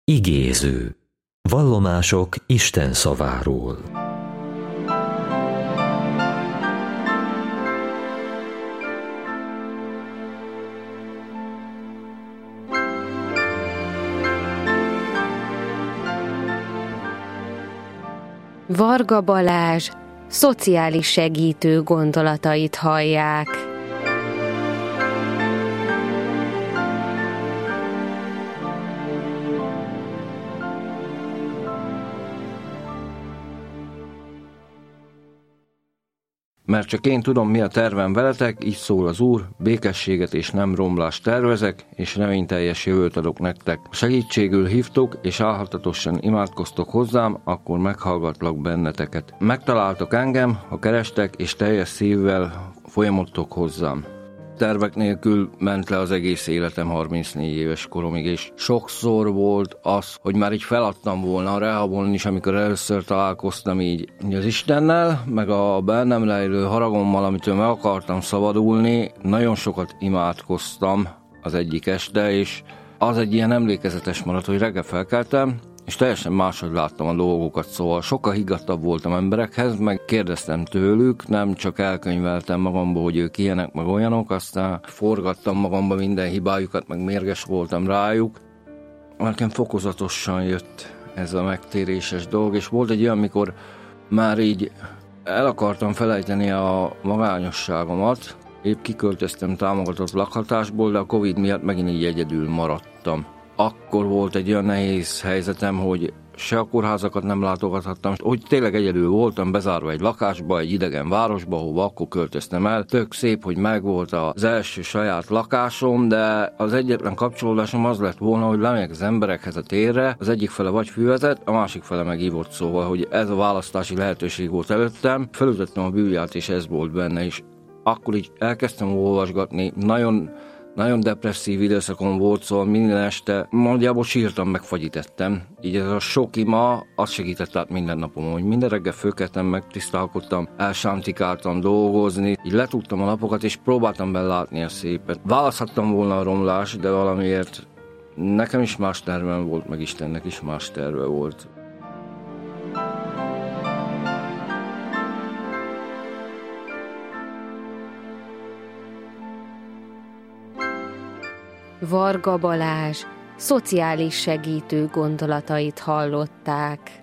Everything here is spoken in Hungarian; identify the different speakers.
Speaker 1: Igéző. Vallomások Isten szaváról.
Speaker 2: Varga Balázs szociális segítő gondolatait hallják.
Speaker 3: Mert csak én tudom, mi a tervem veletek, így szól az Úr, békességet és nem romlást tervezek, és reményteljes jövőt adok nektek. Ha segítségül hívtok, és álhatatosan imádkoztok hozzám, akkor meghallgatlak benneteket. Megtaláltok engem, ha kerestek, és teljes szívvel folyamodtok hozzám. Tervek nélkül ment le az egész életem 34 éves koromig, és sokszor volt az, hogy már így feladtam volna a rehabon is, amikor először találkoztam így az Istennel, meg a bennem lejlő haragommal, amitől meg akartam szabadulni. Nagyon sokat imádkoztam az egyik este, és az egy ilyen emlékezetes maradt, hogy reggel felkeltem, és teljesen máshogy láttam a dolgokat, szóval sokkal higgadtabb voltam emberekhez, meg kérdeztem tőlük, nem csak elkönyveltem magamba, hogy ők ilyenek, meg olyanok, aztán forgattam magamba minden hibájukat, meg mérges voltam rájuk. Nekem fokozatosan jött ez a megtéréses dolog, és volt egy olyan, amikor már így el akartam felejteni a magányosságomat, épp kiköltöztem támogatott lakhatásból, de a Covid miatt megint így egyedül maradtam. Akkor volt egy olyan nehéz helyzetem, hogy se a kórházakat nem látogathattam, hogy tényleg egyedül voltam, bezárva egy lakásba, egy idegen városba, ahova akkor költöztem el. Tök szép, hogy megvolt az első saját lakásom, de az egyetlen kapcsolódásom az lett volna, hogy lemegyek az emberekhez a térre, az egyik fele vagy fűvezet, a másik fele meg ivott, szóval, hogy ez a választási lehetőség volt előttem. Felütöttem a Bibliát, és ez volt benne is. Akkor így elkezdtem olvasgatni, nagyon depresszív időszakon volt, szóval minden este nagyjából sírtam, meg fagyítettem. Így ez a sok ima, az segített át minden napom, hogy minden reggel fölkeltem, megtisztálkodtam, elsántikáltam dolgozni, így letudtam a napokat, és próbáltam belátni a szépet. Választhattam volna a romlást, de valamiért nekem is más tervem volt, meg Istennek is más terve volt.
Speaker 2: Varga Balázs szociális segítő gondolatait hallották.